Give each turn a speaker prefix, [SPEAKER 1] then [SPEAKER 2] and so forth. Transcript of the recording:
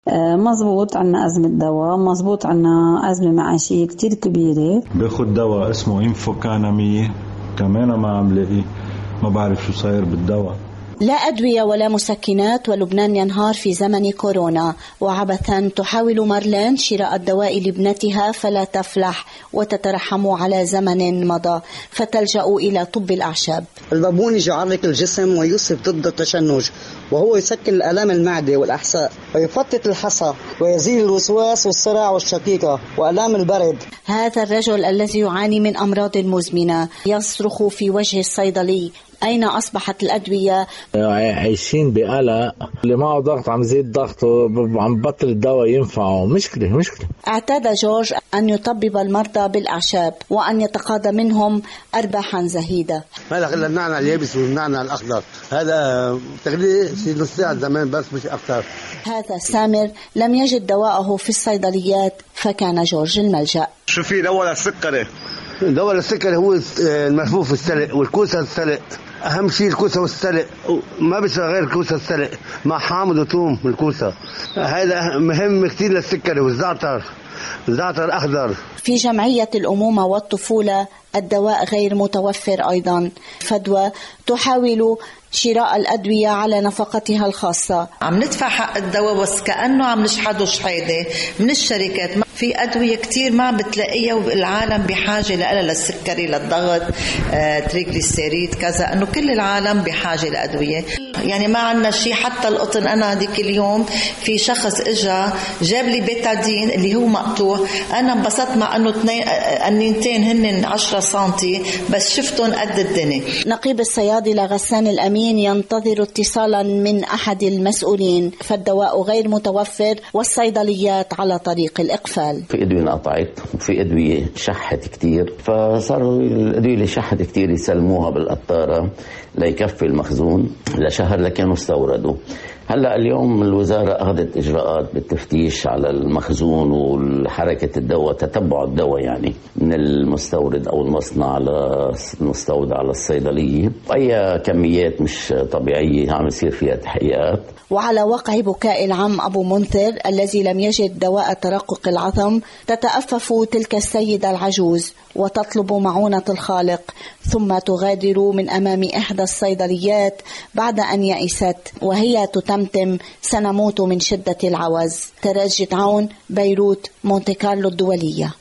[SPEAKER 1] مزبوط، عنا أزمة دواء، مزبوط عنا أزمة معاشية كتير كبيرة.
[SPEAKER 2] باخد دواء اسمه إنفوكانامية كمان ما عم لاقيه، ما بعرف شو صاير بالدواء.
[SPEAKER 3] لا أدوية ولا مسكنات ولبنان ينهار في زمن كورونا. وعبثا تحاول مارلين شراء الدواء لابنتها فلا تفلح وتترحم على زمن مضى فتلجأ إلى طب الأعشاب.
[SPEAKER 4] البابونج يعرق الجسم ويوصف ضد التشنج، وهو يسكن الآلام المعدة والأحساء ويفتت الحصى ويزيل الوسواس والصرع والشقيقة وآلام البرد.
[SPEAKER 3] هذا الرجل الذي يعاني من أمراض مزمنة يصرخ في وجه الصيدلي: أين أصبحت الأدوية؟
[SPEAKER 5] عايشين بقلق، اللي معه ضغط عم يزيد ضغطه، عم بطل الدواء ينفعه. مشكلة.
[SPEAKER 3] اعتاد جورج أن يطبب المرضى بالأعشاب وأن يتقاضى منهم أرباحا زهيدة.
[SPEAKER 6] هذا غير النعناع اليابس والنعناع الأخضر، هذا تقريبا نص ساعة زمان بس مش أكثر.
[SPEAKER 3] هذا سامر لم يجد دواءه في الصيدليات فكان جورج الملجأ.
[SPEAKER 6] شو في دواء السكري؟ دواء السكري هو الملفوف السلق والكوسة السلق، أهم شيء الكوسة والسلق، ما بيشرب غير الكوسة السلق مع حامض وثوم الكوسة، هذا مهم كثير للسكري. والزعتر أخضر.
[SPEAKER 3] في جمعية الأمومة والطفولة الدواء غير متوفر أيضا. فدوى تحاول شراء الأدوية على نفقتها الخاصة.
[SPEAKER 7] عم ندفع حق الدواء بس كأنه عم نشحده شحيدة من الشركات. في أدوية كتير ما بتلاقيها والعالم بحاجة لها، للسكري، للضغط، تريغليسيريد، كذا، أنه كل العالم بحاجة لأدوية. يعني ما عنا شيء. حتى القطن، أنا ديك اليوم في شخص إجا جاب لي بيتادين اللي هو مقطوع، أنا انبسطت مع أنه النينتين هن 10 سنتي بس شفتهم قد الدنيا.
[SPEAKER 3] نقيب الصيادلة غسان الأمين ينتظر اتصالا من أحد المسؤولين، فالدواء غير متوفر والصيدليات على طريق الإقفال.
[SPEAKER 8] في أدوية انقطعت وفي أدوية شحت كتير، فصاروا الأدوية اللي شحت كتير يسلموها بالقطارة ليكفي المخزون لشهر لكانوا استوردوا. هلأ اليوم الوزارة أخذت إجراءات بالتفتيش على المخزون والحركة الدواء، تتبع الدواء يعني من المستورد أو المصنع على المستودع على الصيدلية، أي كميات مش طبيعية عم يصير فيها تحقيقات.
[SPEAKER 3] وعلى وقع بكاء العم أبو منذر الذي لم يجد دواء ترقق العظم، تتأفف تلك السيدة العجوز وتطلب معونة الخالق، ثم تغادر من أمام إحدى الصيدليات بعد أن يئست وهي تتمتم: سنموت من شدة العوز. تراجي عون، بيروت، مونتي كارلو الدولية.